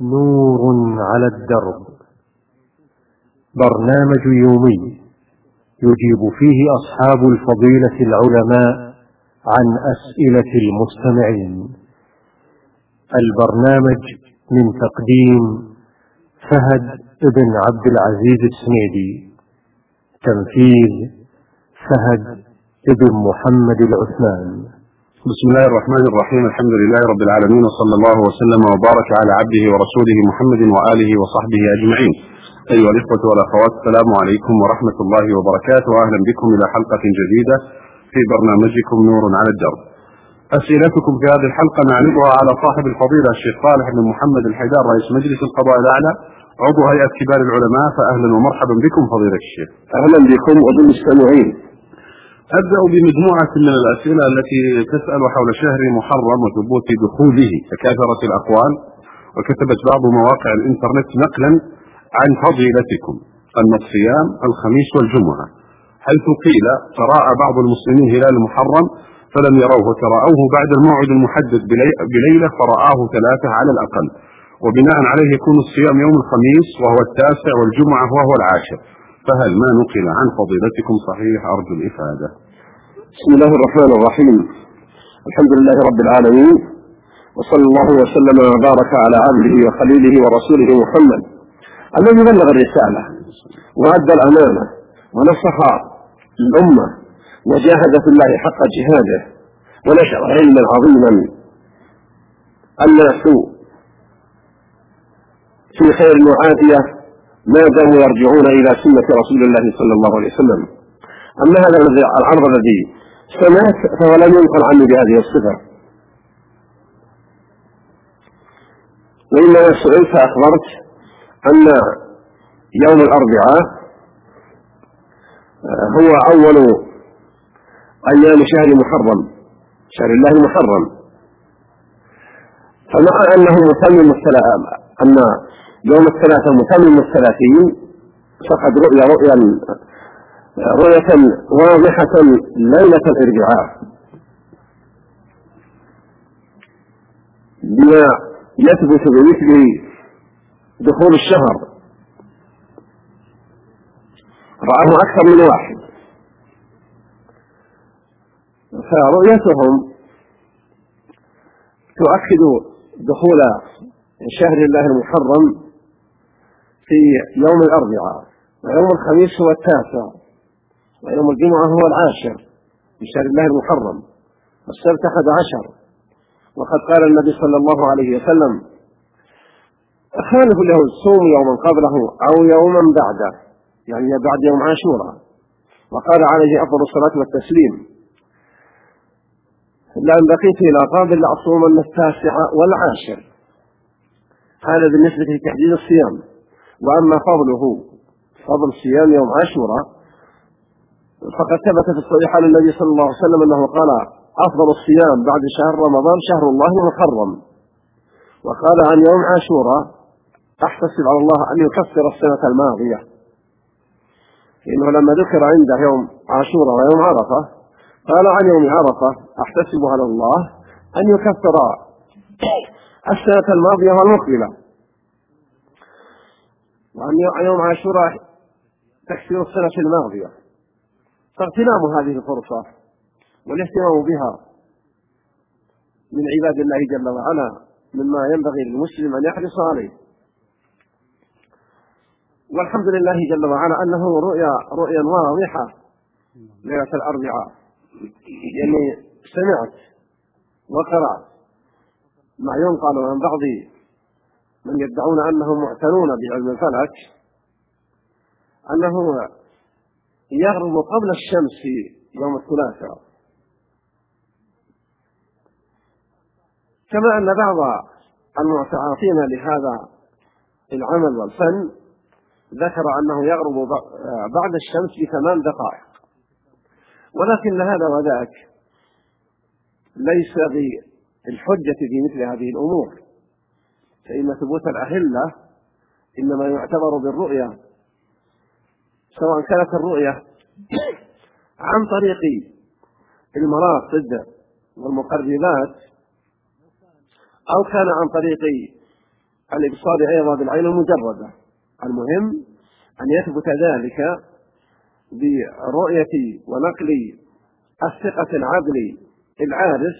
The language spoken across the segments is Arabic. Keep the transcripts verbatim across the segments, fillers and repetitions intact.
نور على الدرب، برنامج يومي يجيب فيه أصحاب الفضيلة العلماء عن أسئلة المستمعين. البرنامج من تقديم فهد بن عبد العزيز السنيدي، تنفيذ فهد بن محمد العثمان. بسم الله الرحمن الرحيم. الحمد لله رب العالمين، وصلى الله وسلم وبارك على عبده ورسوله محمد وآله وصحبه أجمعين. أيها الإخوة والأخوات، السلام عليكم ورحمة الله وبركاته، وأهلا بكم إلى حلقة جديدة في برنامجكم نور على الدرب. أسئلتكم في هذه الحلقة نعرضها على صاحب الفضيلة الشيخ صالح بن محمد الحيدار، رئيس مجلس القضاء الأعلى، عضو هيئة كبار العلماء. فأهلا ومرحبا بكم فضيلة الشيخ. أهلا بكم وبالمستمعين. أبدأ بمجموعة من الأسئلة التي تسأل حول شهر محرم وثبوت دخوله، فكثرت الأقوال، وكتبت بعض مواقع الإنترنت نقلا عن فضيلتكم أن الصيام الخميس والجمعة، حيث قيل تراءى بعض المسلمين هلال محرم فلم يروه، تراءوه بعد الموعد المحدد بليلة فرآه ثلاثة على الأقل، وبناء عليه يكون الصيام يوم الخميس وهو التاسع والجمعة وهو العاشر، فهل ما نقل عن فضيلتكم صحيح؟ أرجو الإفادة. بسم الله الرحمن الرحيم. الحمد لله رب العالمين، وصلى الله وسلم وبارك على عبده وخليله ورسوله محمد الذي بلغ الرسالة وأدى الأمانة ونصح الأمة وجاهد في الله حق جهاده ونشر علما عظيما. الناس في خير وعافية ما داموا يرجعون إلى سنة رسول الله صلى الله عليه وسلم. أما هذا العرض الذي سمعت فهو لم ينقل عني بهذه الصفة، وإنما سئلت فأخبرت أن يوم الأربعاء هو أول أيام شهر محرم، شهر الله المحرم، فمع أنه متمم أن يوم الثلاثة متمم الثلاثين، فقد رؤيا رؤيا رؤية واضحة ليلة الاربعاء بما يثبت بمثل دخول الشهر، رآه أكثر من واحد، فرؤيتهم تؤكد دخول شهر الله المحرم في يوم الأربعاء، ويوم الخميس هو التاسع، ويوم الجمعة هو العاشر من شهر الله المحرم، والسبت أحد عشر. وقد قال النبي صلى الله عليه وسلم: خالف اليهود، صوم يوما قبله أو يوما بعده، يعني بعد يوم عاشوراء. وقال عليه أفضل الصلاة والتسليم: لأن بقيت إلى قابل لأصومن التاسع والعاشر. هذا بالنسبة لتحديد الصيام. وأما فضله فضل صيام يوم عاشوراء فقد ثبت في الصحيح عن النبي صلى الله عليه وسلم أنه قال: أفضل الصيام بعد شهر رمضان شهر الله المحرم. وقال عن يوم عاشوراء: أحتسب على الله أن يكفر السنة الماضية، لأنه لما ذكر عنده يوم عاشوراء ويوم عرفة قال عن يوم عرفة: أحتسب على الله أن يكفر السنة الماضية والمقبلة. وعن يوم عاشوراء تكفير السنة الماضية. فاغتنام هذه الفرصة والاهتمام بها من عباد الله جل وعلا مما ينبغي للمسلم أن يحرص عليه. والحمد لله جل وعلا أنه رؤيا رؤيا واضحة ليلة الأربعاء، يعني سمعت وقرأت ما ينقل عن بعض من يدعون أنهم معتنون بعلم الفلك أنه يغرب قبل الشمس في يوم الثلاثاء، كما أن بعض المتعاطين لهذا العمل والفن ذكر أنه يغرب بعد الشمس بثمان دقائق. ولكن هذا وذاك ليس بالحجة في مثل هذه الأمور، فإن ثبوت الأهلة إنما يعتبر بالرؤية، سواء كانت الرؤية عن طريق المراصد والمقربات أو كان عن طريق الإبصار أيضا بالعين المجردة. المهم أن يثبت ذلك برؤية ونقل الثقة العدل العارف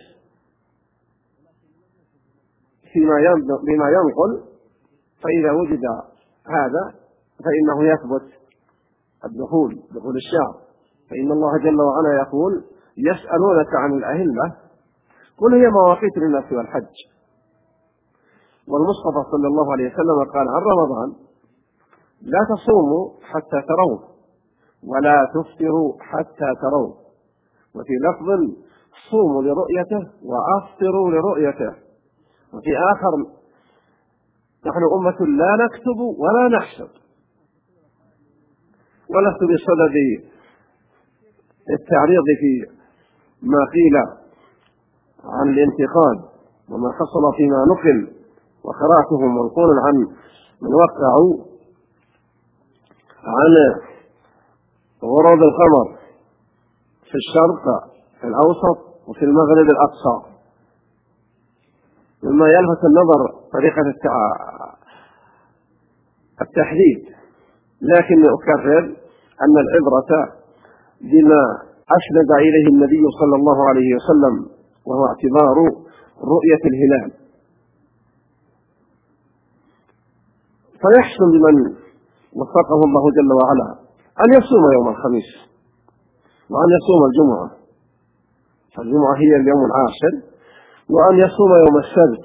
بما ينقل، فإذا وجد هذا فإنه يثبت الدخول دخول الشهر. فإن الله جل وعلا يقول: يسألونك عن الأهلة قل هي مواقيت للناس والحج. والمصطفى صلى الله عليه وسلم قال عن رمضان: لا تصوموا حتى تروه ولا تفطروا حتى تروه. وفي لفظ: صوموا لرؤيته وأفطروا لرؤيته. وفي آخر: نحن أمة لا نكتب ولا نحسب. ولست بصدد التعريض في ما قيل عن الانتقاد وما حصل فيما نقل وقرأته منقول عن من وقعوا عن غروب القمر في الشرق الأوسط وفي المغرب الأقصى، مما يلفت النظر طريقة التحديد. لكن أكرر أن العبرة بما أسند إليه النبي صلى الله عليه وسلم، وهو اعتبار رؤية الهلال. فيحسن لمن وفقه الله جل وعلا أن يصوم يوم الخميس وأن يصوم الجمعة، فالجمعة هي اليوم العاشر، وأن يصوم يوم السبت،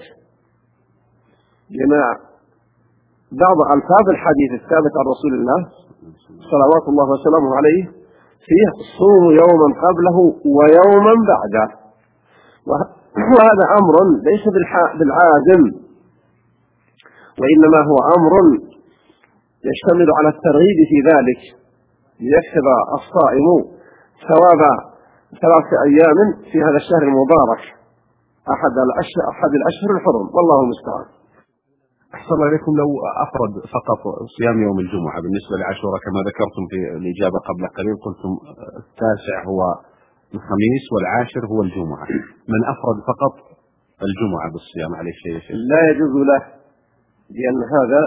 لما بعض ألفاظ الحديث الثابت عن رسول الله صلوات الله وسلامه عليه فيه: صوم يوما قبله ويوما بعده. وهذا أمر ليس بالعازم، وإنما هو أمر يشتمل على الترغيب في ذلك، ليكسب الصائم ثواب ثلاثة أيام في هذا الشهر المبارك، أحد الأشهر, أحد الأشهر الحرم، والله المستعان. أحسن الله إليكم. لو أفرد فقط صيام يوم الجمعة بالنسبة لعاشوراء كما ذكرتم في الإجابة قبل قليل، قلتم التاسع هو الخميس والعاشر هو الجمعة، من أفرد فقط الجمعة بالصيام عليه شيء شيء لا يجوز له، لأن هذا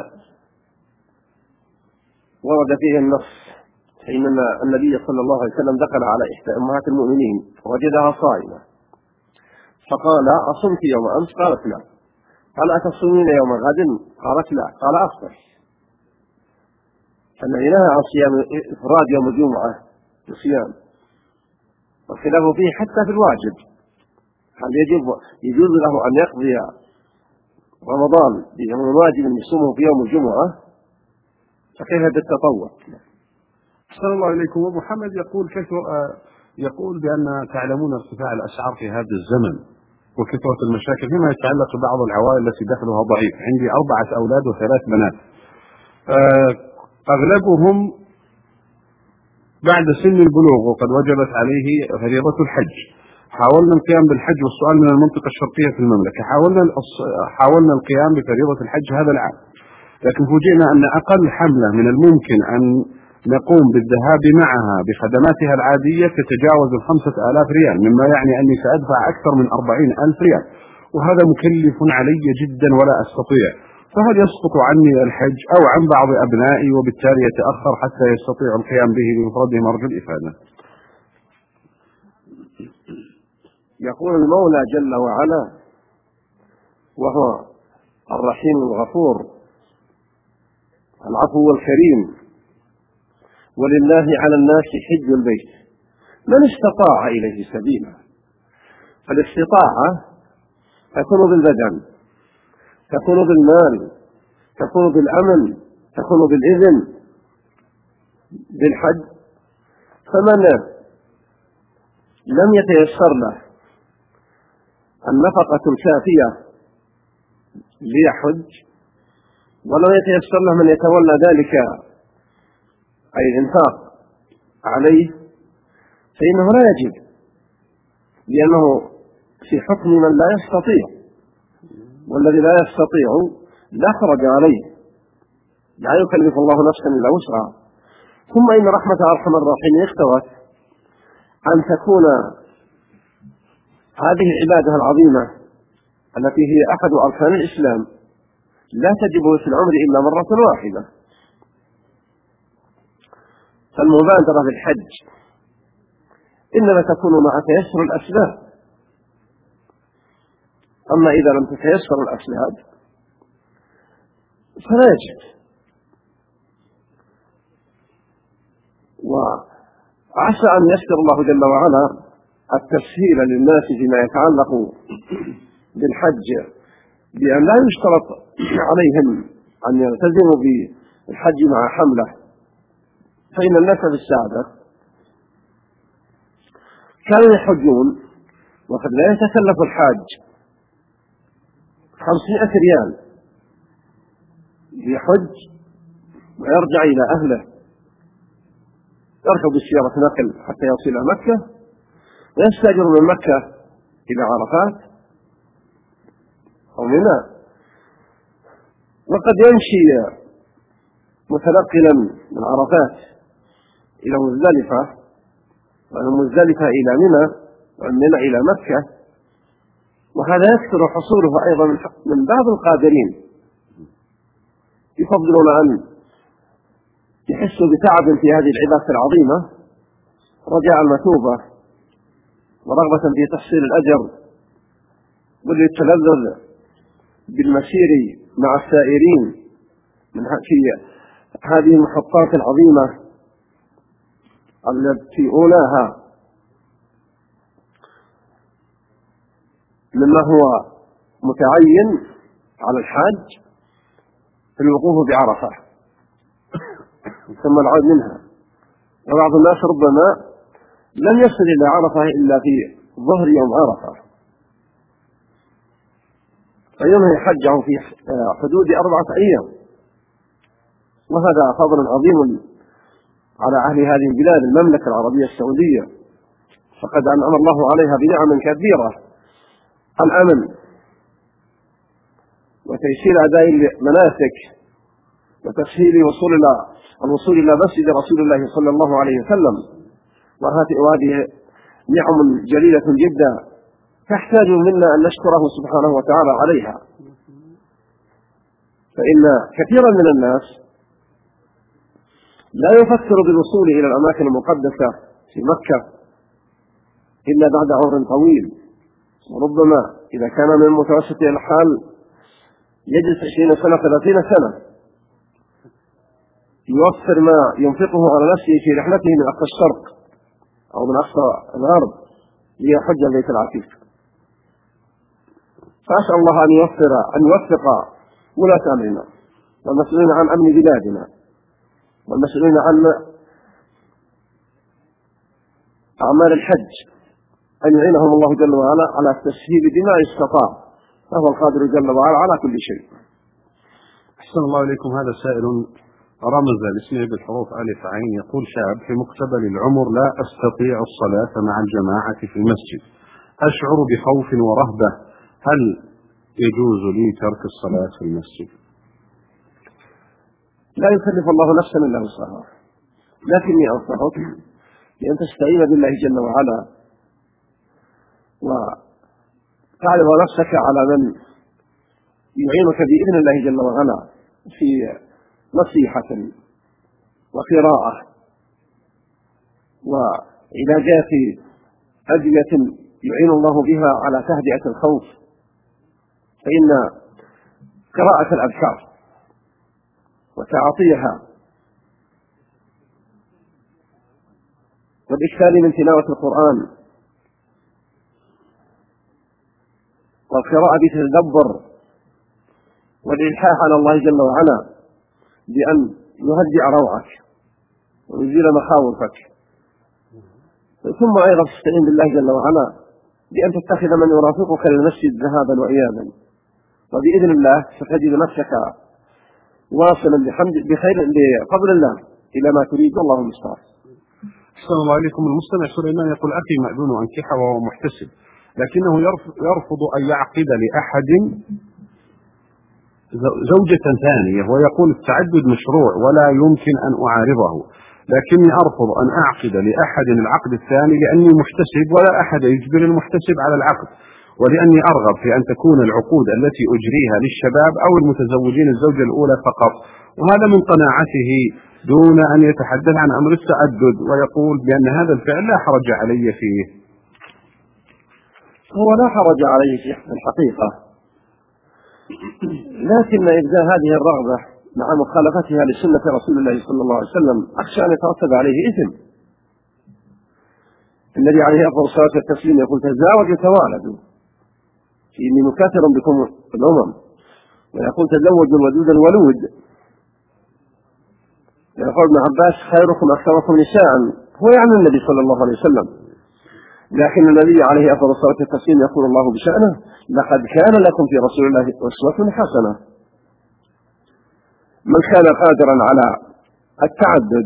ورد فيه النص، حين النبي صلى الله عليه وسلم دخل على إحدى أمهات المؤمنين وجدها صائمة فقال: أصمت يوم أمس؟ قالت: لا. قال: أتصومين يوم غد؟ قالت: لا. قال: أفطر. فالذي نهى عن صيام إفراد يوم الجمعة بصيام، والخلاف فيه حتى في الواجب، هل يجب يجوز له أن يقضي رمضان بيوم واجب يصومه في يوم الجمعة، فكيف بالتطوع؟ أحسن الله إليكم. ومحمد يقول كيف يقول بأن تعلمون ارتفاع الأسعار في هذا الزمن وكثرة المشاكل فيما يتعلق ببعض العوائل التي دخلها ضعيف. عندي أربعة أولاد وثلاث بنات، أغلبهم بعد سن البلوغ وقد وجبت عليه فريضة الحج. حاولنا القيام بالحج، والسؤال من المنطقة الشرقية في المملكة، حاولنا حاولنا القيام بفريضة الحج هذا العام، لكن فوجئنا أن أقل حملة من الممكن أن نقوم بالذهاب معها بخدماتها العادية تتجاوز الخمسة آلاف ريال، مما يعني أني سأدفع أكثر من أربعين ألف ريال، وهذا مكلف علي جدا ولا أستطيع. فهل يسقط عني الحج أو عن بعض أبنائي وبالتالي يتأخر حتى يستطيع القيام به بمفردهم؟ أرجو الإفادة. يقول المولى جل وعلا وهو الرحيم الغفور العفو الكريم: ولله على الناس حج البيت من استطاع إليه سبيلا. فالاستطاعة تكون بالبدن، تكون بالمال، تكون بالأمن، تكون بالإذن بالحج. فمن لم يتيسر له النفقة الكافية ليحج، ولم يتيسر له من يتولى ذلك أي الإنفاق عليه، فإنه لا يجب، لأنه في حكم من لا يستطيع، والذي لا يستطيع لا خرج عليه، لا يكلف الله نفسا إلا وسعها. ثم إن رحمة أرحم الراحمين اقتضت أن تكون هذه العبادة العظيمة التي هي أحد أركان الإسلام لا تجب في العمر إلا مرة واحدة. فالمبادرة بالحج إنما تكون مع تيسر الأسباب، أما إذا لم تتيسر الأسباب فلا يجب. وعسى أن يسر الله جل وعلا التسهيل للناس فيما يتعلق بالحج، بأن لا يشترط عليهم أن يلتزموا بالحج مع حملة، فإن الناس في السابق كانوا يحجون وقد لا يتكلف الحاج خمسمائة ريال يحج ويرجع إلى أهله، يركب السيارة نقل حتى يصل إلى مكة ويستأجر من مكة إلى عرفات أو منى، وقد يمشي متنقلا من عرفات إلى مزدلفة ومن مزدلفة إلى منى ومن منى إلى مكة، وهذا يكثر حصوله أيضا من بعض القادرين يفضلون أن يحسوا بتعب في هذه العبادة العظيمة رجاء المثوبة ورغبة في تحصيل الأجر وللتلذذ بالمسير مع السائرين من في هذه المحطات العظيمة التي أولاها مما هو متعين على الحاج الوقوف بعرفة ثم العود منها. وبعض الناس ربما لم يصل إلى عرفة إلا في ظهر يوم عرفة فينهي حجه في حدود أربعة أيام، وهذا فضل عظيم على أهل هذه البلاد المملكة العربية السعودية، فقد أنعم الله عليها بنعم كثيرة: الأمن وتيسير أداء المناسك وتسهيل وصول إلى الوصول إلى مسجد رسول الله صلى الله عليه وسلم، وهذه نعم جليلة جدا تحتاج منا أن نشكره سبحانه وتعالى عليها. فإن كثيرا من الناس لا يفكر بالوصول إلى الأماكن المقدسة في مكة إلا بعد عمر طويل، وربما إذا كان من متوسط الحال يجلس عشرين سنة ثلاثين سنة يوفر ما ينفقه على نفسه في رحلته من أقصى الشرق أو من أقصى الغرب ليحج البيت العتيق. فأسأل الله أن يوفر أن يوفق ولاة أمرنا والمسؤولين عن أمن بلادنا والمسؤولين عن أعمال الحج أن يعينهم الله جل وعلا على التسهيل بما استطاع، فهو القادر جل وعلا على كل شيء. أحسن الله إليكم. هذا سائل رمز باسمه بالحروف ألف عين يقول: شاب في مقتبل العمر لا أستطيع الصلاة مع الجماعة في المسجد، أشعر بخوف ورهبة، هل يجوز لي ترك الصلاة في المسجد؟ لا يكلف الله نفسا إلا وسعها، لكني أنصحك بأن تستعين بالله جل وعلا وتعرض نفسك على من يعينك بإذن الله جل وعلا في نصيحة وقراءة وعلاجات أدوية يعين الله بها على تهدئة الخوف، فإن قراءة الأذكار وتعاطيها والإكثار من تلاوة القرآن والقراءة بتدبر والإلحاح على الله جل وعلا بأن يهدئ روعك ويزيل مخاوفك، ثم أيضا تستعين بالله جل وعلا بأن تتخذ من يرافقك للمسجد ذهابا وإيابا، وبإذن الله ستجد نفسك واصلا بحمد بخير بفضل الله إلى ما تريد، الله المستعان. السلام عليكم. المستمع سليمان يقول: أخي مأذون أنكحة وهو محتسب، لكنه يرفض أن يعقد لأحد زوجة ثانية، ويقول التعدد مشروع ولا يمكن أن أعارضه، لكني أرفض أن أعقد لأحد العقد الثاني لأني محتسب ولا أحد يجبر المحتسب على العقد، ولأني أرغب في أن تكون العقود التي أجريها للشباب أو المتزوجين الزوجة الأولى فقط، وهذا من قناعته دون أن يتحدث عن أمر التعدد، ويقول بأن هذا الفعل لا حرج علي فيه. هو لا حرج عليه في الحقيقة، لكن إبداء هذه الرغبة مع مخالفتها لسنة رسول الله صلى الله عليه وسلم أخشى أن يترتب عليه إثم. النبي عليه أفضل الصلاة والتسليم يقول تزاوجوا توالدوا فإني مكاثر بكم الأمم، ويقول تزوجوا الودود الولود. يقول ابن عباس خيركم أكثركم نساء، هو يعني النبي صلى الله عليه وسلم، لكن النبي عليه أفضل الصلاة والتسليم يقول الله بشأنه لقد كان لكم في رسول الله أسوة حسنة. من كان قادرا على التعدد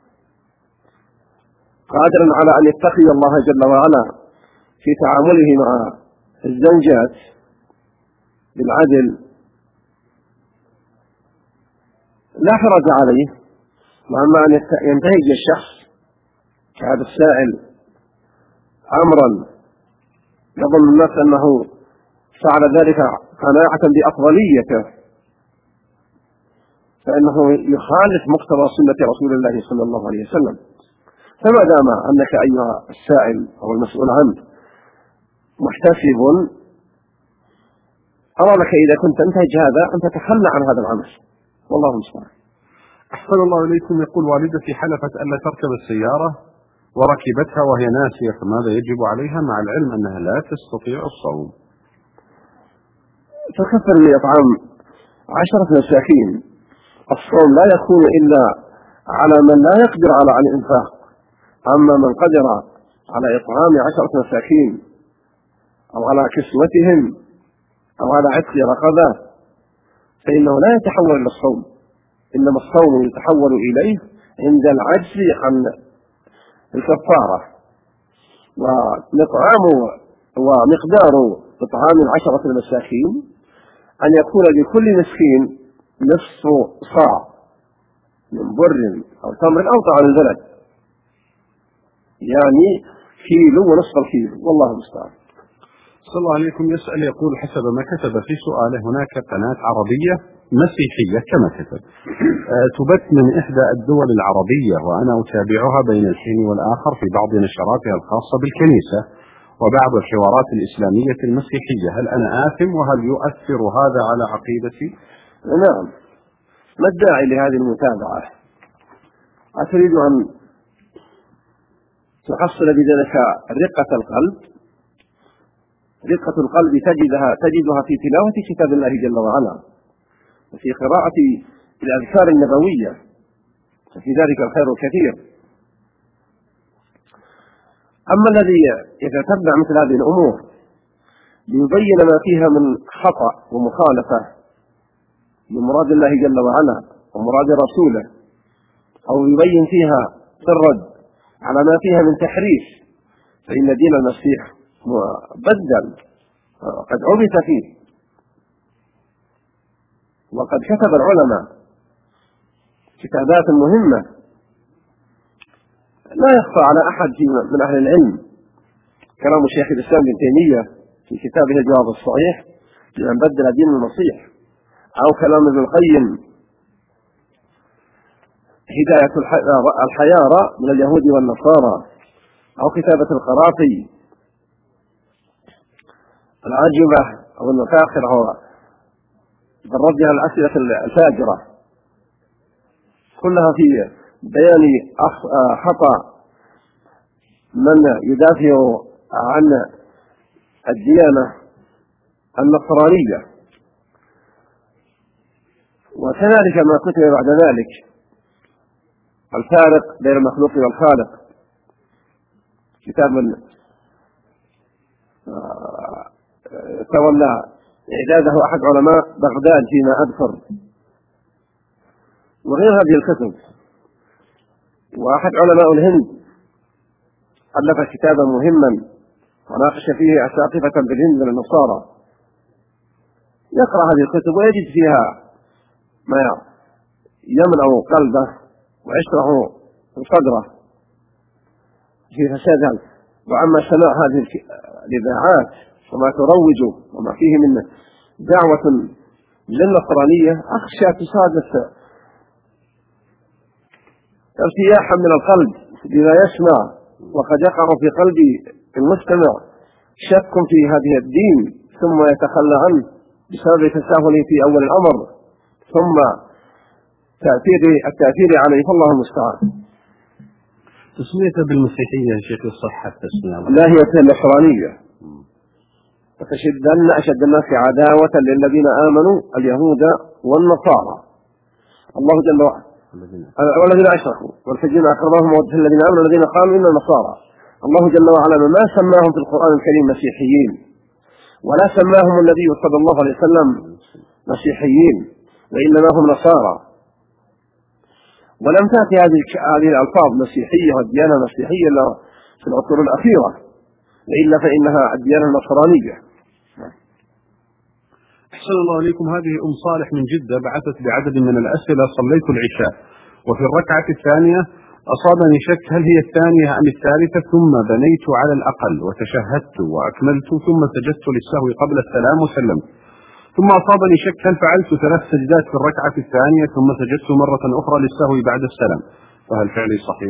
قادرا على أن يتقي الله جل وعلا في تعامله مع الزوجات بالعدل لا حرج عليه، وأما أن ينتهج الشخص كهذا السائل أمرا يظن الناس أنه فعل ذلك قناعة بأفضليته فإنه يخالف مقتضى سنة رسول الله صلى الله عليه وسلم. فما دام أنك أيها السائل أو المسؤول عنه محتسب، أرى لك إذا كنت تنتهج هذا أن تتخلى عن هذا العمل، والله المستعان. أحسن الله إليكم. يقول والدتي حلفت ألا تركب السيارة وركبتها وهي ناسية، فماذا يجب عليها مع العلم أنها لا تستطيع الصوم؟ تكفر بإطعام عشرة مساكين. الصوم لا يكون إلا على من لا يقدر على الإنفاق، أما من قدر على إطعام عشرة مساكين أو على كسوتهم أو على عتق رقبة فإنه لا يتحول إلى الصوم، إنما الصوم يتحول إليه عند العجز عن الكفارة. ومطعام ومقدار إطعام العشرة المساكين أن يكون لكل مسكين نصف صاع من بر أو تمر أو طعام البلد، يعني كيلو ونصف الكيلو، والله المستعان. صلى الله عليكم. يسأل يقول حسب ما كتب في سؤاله هناك قناة عربية مسيحية كما كتب أه تبث من إحدى الدول العربية، وأنا أتابعها بين الحين والآخر في بعض نشراتها الخاصة بالكنيسة وبعض الحوارات الإسلامية المسيحية، هل أنا آثم وهل يؤثر هذا على عقيدتي؟ نعم. ما الداعي لهذه المتابعة؟ أتريد أن تحصل بذلك رقة القلب؟ رقة القلب تجدها تجدها في تلاوة كتاب الله جل وعلا وفي قراءة الأذكار النبوية، ففي ذلك الخير الكثير. أما الذي يتتبع مثل هذه الأمور ليبين ما فيها من خطأ ومخالفة لمراد الله جل وعلا ومراد رسوله، أو يبين فيها الرد على ما فيها من تحريف، فإن دين المسيح بدل قد عبث فيه. وقد كتب العلماء كتابات مهمة لا يخفى على أحد من أهل العلم، كلام الشيخ الإسلام ابن تيمية في كتابه الجواب الصحيح لمن بدل دين المسيح، أو كلام ابن القيم هداية الحيارى من اليهود والنصارى، أو كتابة القراطي العجبة أو المفاخر أو بالرد على الأسئلة الفاجرة، كلها في بيان خطأ من يدافع عن الديانة النصرانية. وكذلك ما كتب بعد ذلك الفارق بين المخلوق والخالق، كتاب تولى إعداده أحد علماء بغداد فيما أذكر، وغير هذه الكتب. وأحد علماء الهند ألف كتابا مهما وناقش فيه أساقفة بالهند من النصارى، يقرأ هذه الكتب ويجد فيها ما يملأ قلبه ويشرح صدره في فساد. وأما سماع هذه الإذاعات وما تروج وما فيه من دعوة للنصرانية أخشى تصادف ارتياحا من القلب بما يسمع، وقد يقع في قلب المستمع شك في هذه الدين ثم يتخلى عنه بسبب تساهله في أول الأمر ثم تأثير التأثير عليه، فالله المستعان. تسميته بالمسيحية يا شيخ الصحة التسمية؟ لا، هي النصرانية. فتشدن أشد الناس عداوة للذين آمنوا اليهود والنصارى. الله جل وعلا والذين أشركوا والذين أقربهم مودة الذين آمنوا الذين قالوا إن النصارى. الله جل وعلا ما سماهم في القرآن الكريم مسيحيين، ولا سماهم النبي صلى الله عليه وسلم مسيحيين، وإنما هم نصارى. ولم تأتي هذه هذه الألفاظ مسيحية والديانة المسيحية إلا في العصور الأخيرة، وإلا فإنها الديانة النصرانية. أحسن الله إليكم. هذه أم صالح من جدة بعثت بعدد من الأسئلة. صليت العشاء وفي الركعة الثانية أصابني شك هل هي الثانية أم الثالثة، ثم بنيت على الأقل وتشهدت وأكملت ثم سجدت للسهو قبل السلام وسلمت، ثم أصابني شك هل فعلت ثلاث سجدات في الركعة الثانية ثم سجدت مرة أخرى للسهو بعد السلام، فهل فعلي صحيح؟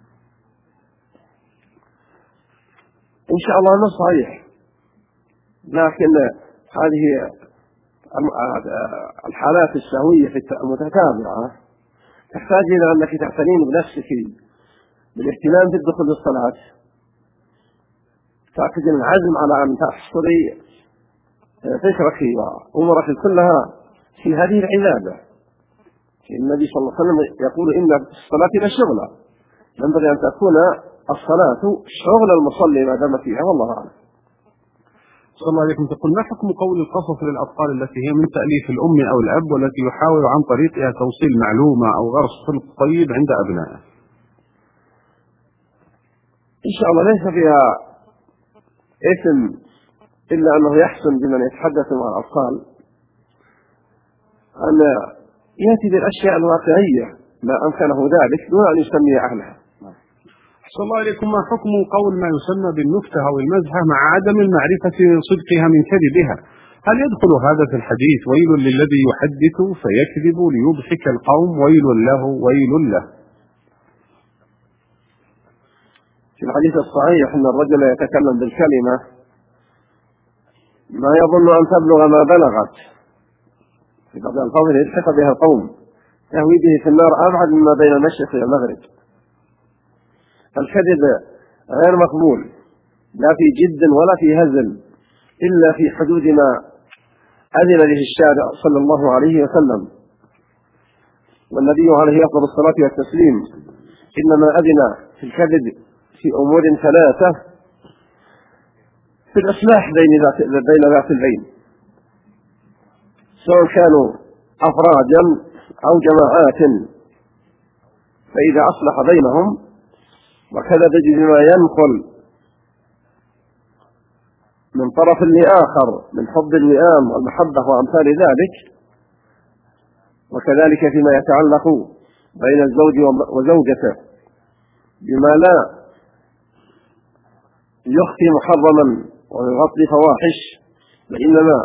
إن شاء الله أنه صحيح، لكن هذه الحالات السهوية المتتابعة تحتاج إلى أنك تعتنين بنفسك بالاهتمام بالدخول بالصلاة، تأخذ العزم على أن تحصري فكرك وأمورك كلها في هذه العبادة. النبي صلى الله عليه وسلم يقول إن الصلاة لشغلة، ينبغي أن تكون الصلاة شغل المصلي ما دام فيها، والله أعلم. صلى الله عليكم. تقول ما حكم قول القصص للأطفال التي هي من تأليف الأم أو الأب والتي يحاول عن طريقها توصيل معلومة أو غرس خلق طيب عند أبنائه؟ إن شاء الله ليس فيها إثم إلا أنه يحسن بمن يتحدث مع الأطفال أن يأتي بالأشياء الواقعية ما أمكنه ذلك دون أن يسمي أهلها. صلى الله عليكم. ما حكم قول ما يسمى بالنكتة أو المزحة مع عدم المعرفة صدقها من كذبها؟ هل يدخل هذا في الحديث ويل للذي يحدث فيكذب ليضحك القوم ويل له ويل له؟ في الحديث الصحيح أن الرجل يتكلم بالكلمة ما يظن أن تبلغ ما بلغت، في بعض الألفاظ يلحق بها القوم تهوي به في النار أبعد مما بين المشرق والمغرب. الكذب غير مقبول لا في جد ولا في هزل إلا في حدود ما أذن به الشارع صلى الله عليه وسلم، والنبي عليه أفضل الصلاة والتسليم إنما أذن في الكذب في أمور ثلاثة: في الإصلاح بين ذات بين ذات البين، سواء كانوا أفرادا أو جماعات، فإذا أصلح بينهم وكذا بما ينقل من طرف لآخر من حب الوئام والمحبة وأمثال ذلك، وكذلك فيما يتعلق بين الزوج وزوجته بما لا يخفي محرما ويغطي فواحش، وإنما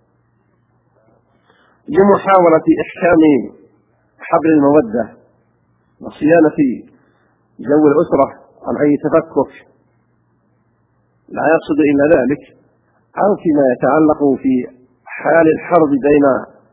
لمحاولة إحكام حبل المودة وصيانة جو الأسرة عن أي تفكك لا يقصد إلا ذلك، أو فيما يتعلق في حال الحرب بين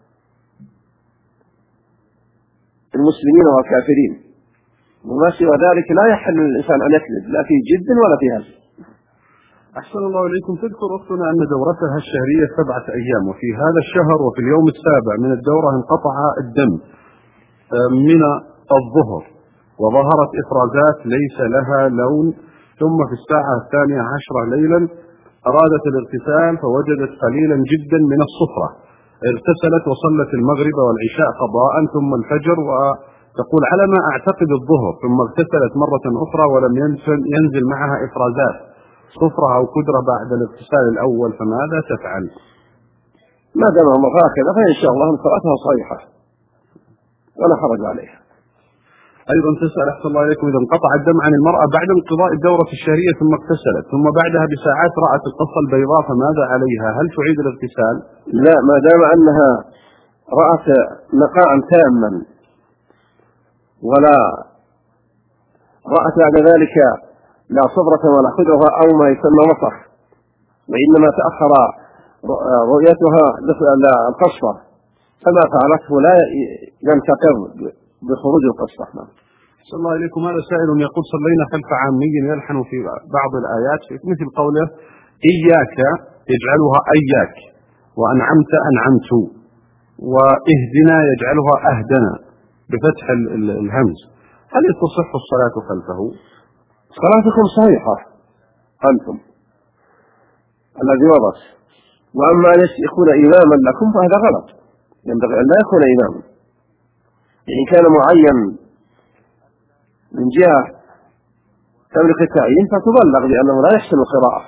المسلمين والكافرين، وما سوى ذلك لا يحل للإنسان أن يكذب لا في جد ولا في هزل. أحسن الله إليكم. تذكر أختنا أن دورتها الشهرية سبعة أيام، وفي هذا الشهر وفي اليوم السابع من الدورة انقطع الدم من الظهر وظهرت إفرازات ليس لها لون، ثم في الساعة الثانية عشرة ليلا أرادت الاغتسال فوجدت قليلا جدا من الصفرة، اغتسلت وصلت المغرب والعشاء قضاء ثم الفجر، وتقول على ما أعتقد الظهر، ثم اغتسلت مرة أخرى ولم ينزل معها إفرازات صفرة أو كدرة بعد الاغتسال الأول، فماذا تفعل؟ ما دام هكذا فإن شاء الله صلاتها صحيحة ولا حرج عليها. أيضا تسأل أحسن الله إليكم إذا انقطع الدم عن المرأة بعد انقضاء الدورة الشهرية ثم اغتسلت ثم بعدها بساعات رأت القصة البيضاء فماذا عليها؟ هل تعيد الاغتسال؟ لا، ما دام أنها رأت نقاء تاما ولا رأت بعد ذلك لا صبرة ولا خدوة أو ما يسمى وصف، وإنما تأخر رؤيتها القصة فما فعلته لا ينتقض بخروج القصة. صلى الله عليكم. هذا سائل يقول صلينا خلف عامي يلحن في بعض الآيات مثل قوله إياك يجعلها أياك، وأنعمت أنعمت، وإهدنا يجعلها أهدنا بفتح الهمز، هل تصح الصلاة خلفه؟ صلاتكم صحيحة أنتم الذي وضع، وأما أن يكون إماما لكم فهذا غلط، ينبغي أن لا يكون إماما. إن كان معين من جهة تملك التعيين فتبلغ بأنه لا يحسن القراءة.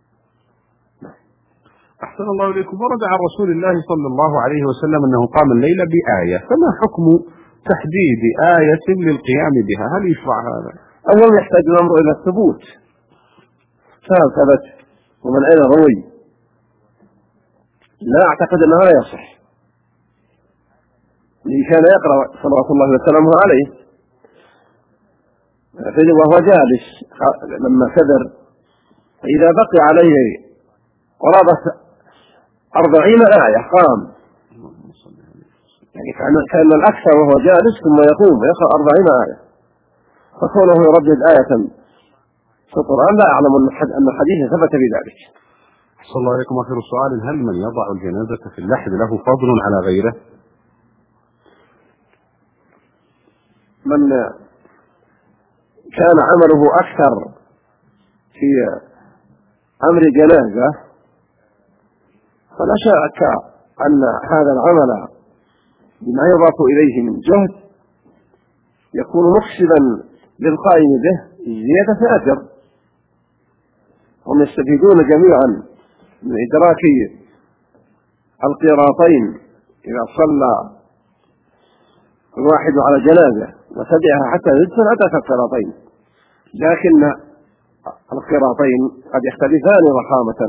أحسن الله إليكم. ورد عن رسول الله صلى الله عليه وسلم أنه قام الليلة بآية، فما حكم تحديد آية للقيام بها؟ هل يشرع هذا؟ أولا يحتاج الأمر إلى الثبوت، فهل ثبت ومن أين روي؟ لا أعتقد أنه لا يصح. كان يقرأ صلوات الله وسلامه عليه وهو جالس لما كبر، فإذا بقي عليه قرابة أربعين آية قام، يعني كان الأكثر وهو جالس ثم يقوم ويقرأ أربعين آية، فكونه يردد آية في القرآن لا أعلم أن الحديث ثبت بذلك. صلى الله عليكم. آخر السؤال، هل من يضع الجنازة في اللحد له فضل على غيره؟ من كان عمله أكثر في أمر جنازة فلا شك أن هذا العمل بما يضاف إليه من جهد يكون مكسبا للقائم به زيادة أجر، هم يستفيدون جميعا من إدراك القراطين إذا صلى الواحد على جنازة وتبعها حتى يدفن أدرك القراطين، لكن القراطين قد يختلفان ضخامة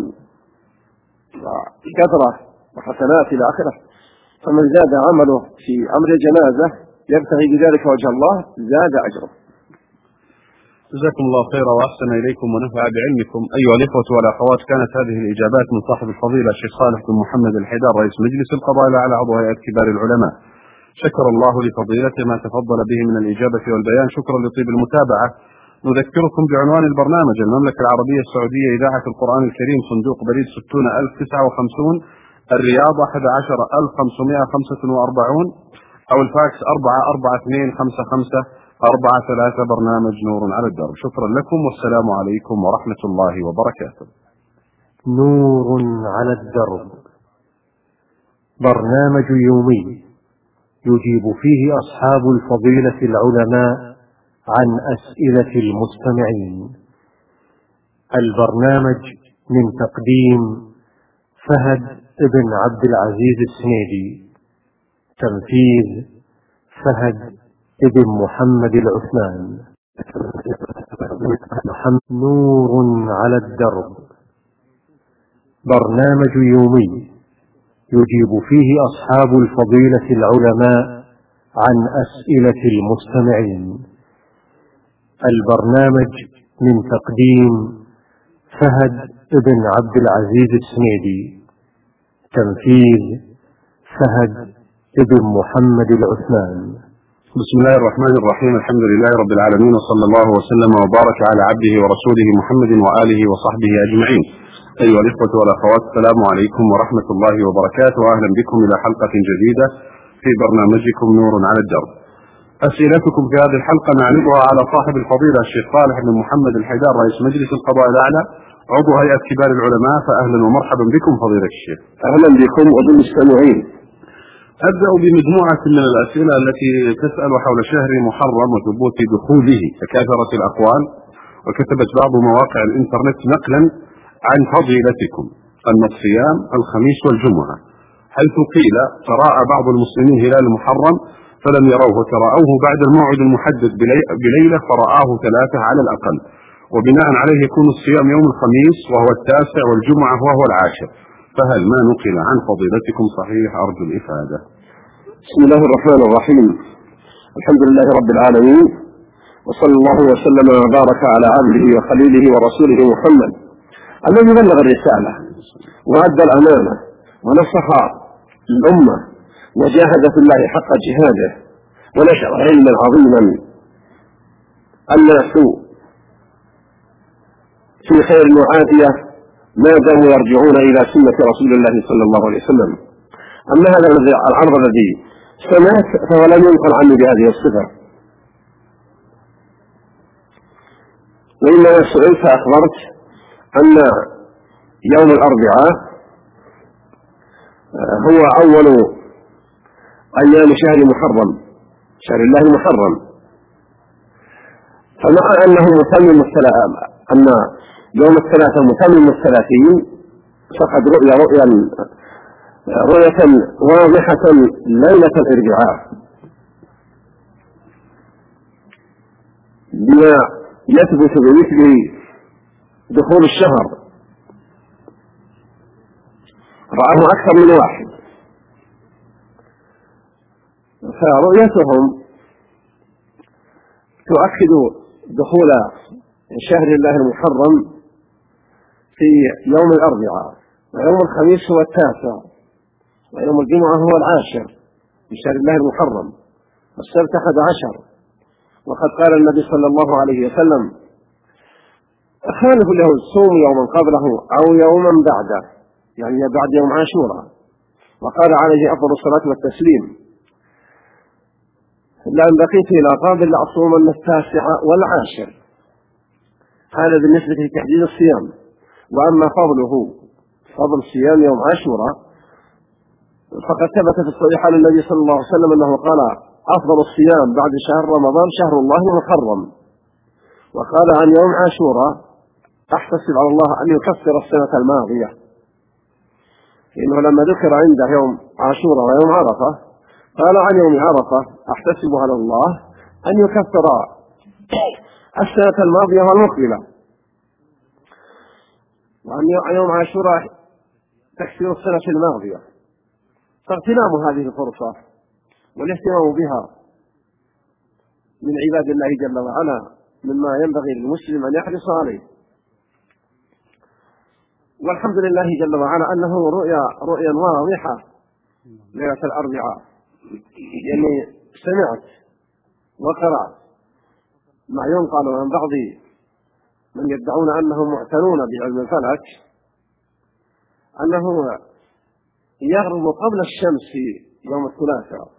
وكثرة وحسنات إلى آخره، فمن زاد عمله في أمر الجنازة يبتغي بذلك وجه الله زاد أجره. جزاكم الله خيرا وأحسن إليكم ونفع بعلمكم. أيها الإخوة والأخوات، كانت هذه الإجابات من صاحب الفضيلة الشيخ صالح بن محمد الحيدر رئيس مجلس القضاء على عضو هيئة كبار العلماء. شكر الله لفضيلته ما تفضل به من الإجابة والبيان. شكرا لطيب المتابعة. نذكركم بعنوان البرنامج: المملكة العربية السعودية إذاعة القرآن الكريم، صندوق بريد ستون ألف وتسعة وخمسين، الرياض أحد عشر ألف وخمسمائة وخمسة وأربعين، أو الفاكس أربعة أربعة اثنين خمسة خمسة أربعة ثلاثة. برنامج نور على الدرب. شكرا لكم والسلام عليكم ورحمة الله وبركاته. نور على الدرب، برنامج يومي يجيب فيه أصحاب الفضيلة العلماء عن أسئلة المستمعين. البرنامج من تقديم فهد بن عبد العزيز السنيدي، تنفيذ فهد بن محمد العثمان. نور على الدرب، برنامج يومي يجيب فيه أصحاب الفضيلة العلماء عن أسئلة المستمعين. البرنامج من تقديم فهد بن عبد العزيز السنيدي، تنفيذ فهد بن محمد العثمان. بسم الله الرحمن الرحيم. الحمد لله رب العالمين، وصلى الله وسلم وبارك على عبده ورسوله محمد وآله وصحبه أجمعين. أيها الإخوة والأخوات، السلام عليكم ورحمة الله وبركاته، وأهلا بكم إلى حلقة جديدة في برنامجكم نور على الدرب. أسئلتكم في هذه الحلقة نعرضها على صاحب الفضيلة الشيخ صالح بن محمد الحيدر رئيس مجلس القضاء الأعلى عضو هيئة كبار العلماء. فأهلا ومرحبا بكم فضيلة الشيخ. أهلا بكم وبالمستمعين. أبدأ بمجموعة من الأسئلة التي تسأل حول شهر محرم وثبوت دخوله، تكاثرت الأقوال وكتبت بعض مواقع الإنترنت نقلا عن فضيلتكم أن الصيام الخميس والجمعة، حيث قيل تراءى بعض المسلمين هلال محرم فلم يروه تراءوه بعد الموعد المحدد بليلة فرآه ثلاثة على الأقل، وبناء عليه يكون الصيام يوم الخميس وهو التاسع والجمعة وهو العاشر، فهل ما نقل عن فضيلتكم صحيح؟ أرجو الإفادة. بسم الله الرحمن الرحيم، الحمد لله رب العالمين، وصلى الله وسلم وبارك على عبده وخليله ورسوله محمد الذي بلغ الرسالة وأدى الأمانة ونصح الأمة وجاهد في الله حق جهاده ونشر علما عظيما. الناس في خير وعافية ما داموا يرجعون إلى سنة رسول الله صلى الله عليه وسلم. أما هذا العرض الذي سمعت فهو لم ينقل عني بهذه الصفة، وإنما سئلت فأخبرت أن يوم الأربعاء هو أول أيام شهر محرم، شهر الله المحرم، فمع أنه متمم أن يوم الثلاثاء متمم الثلاثين فقد رؤيا رؤيا رؤية واضحة ليلة الأربعاء بما يثبت بمثل دخول الشهر، رآه أكثر من واحد، فرؤيتهم تؤكد دخول شهر الله المحرم في يوم الأربعاء، ويوم الخميس هو التاسع، ويوم الجمعة هو العاشر من شهر الله المحرم، والسبت أحد عشر. وقد قال النبي صلى الله عليه وسلم: خالف له الصوم يوما قبله أو يوما بعده، يعني بعد يوم عاشوراء. وقال عليه أفضل الصلاة والتسليم: لأن بقيت إلى قابل لأصومن التاسع والعاشر. هذا بالنسبة لتحديد الصيام. وأما فضله فضل صيام يوم عاشوراء فقد ثبت في الصحيح عن النبي صلى الله عليه وسلم أنه قال: أفضل الصيام بعد شهر رمضان شهر الله المحرم. وقال عن يوم عاشوراء: أحتسب على الله أن يكفر السنة الماضية، إنه لما ذكر عنده يوم عاشوراء ويوم عرفة قال عن يوم عرفة: أحتسب على الله أن يكفر السنة الماضية والمقبلة. وعن يوم عاشوراء تكفير السنة الماضية. فاغتنام هذه الفرصة والاهتمام بها من عباد الله جل وعلا مما ينبغي للمسلم أن يحرص عليه. والحمد لله جل وعلا أنه رؤيا رؤيا واضحة ليلة الأربعاء، يعني سمعت وقرأت ما ينقل عن بعض من يدعون أنهم معتنون بعلم الفلك أنه يغرب قبل الشمس في يوم الثلاثاء،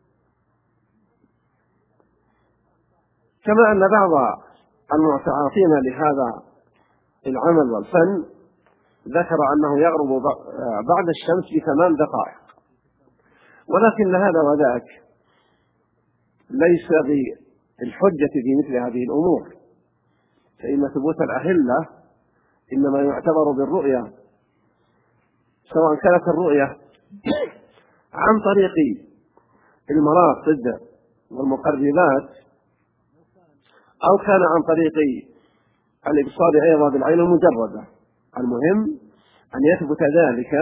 كما أن بعض المتعاطين لهذا العمل والفن ذكر أنه يغرب بعد الشمس بثمان دقائق. ولكن هذا وذاك ليس بالحجة في مثل هذه الأمور، فإن ثبوت الأهلة إنما يعتبر بالرؤية، سواء كانت الرؤية عن طريق المراصد والمقربات أو كان عن طريق الإبصار أيضا بالعين المجردة. المهم أن يثبت ذلك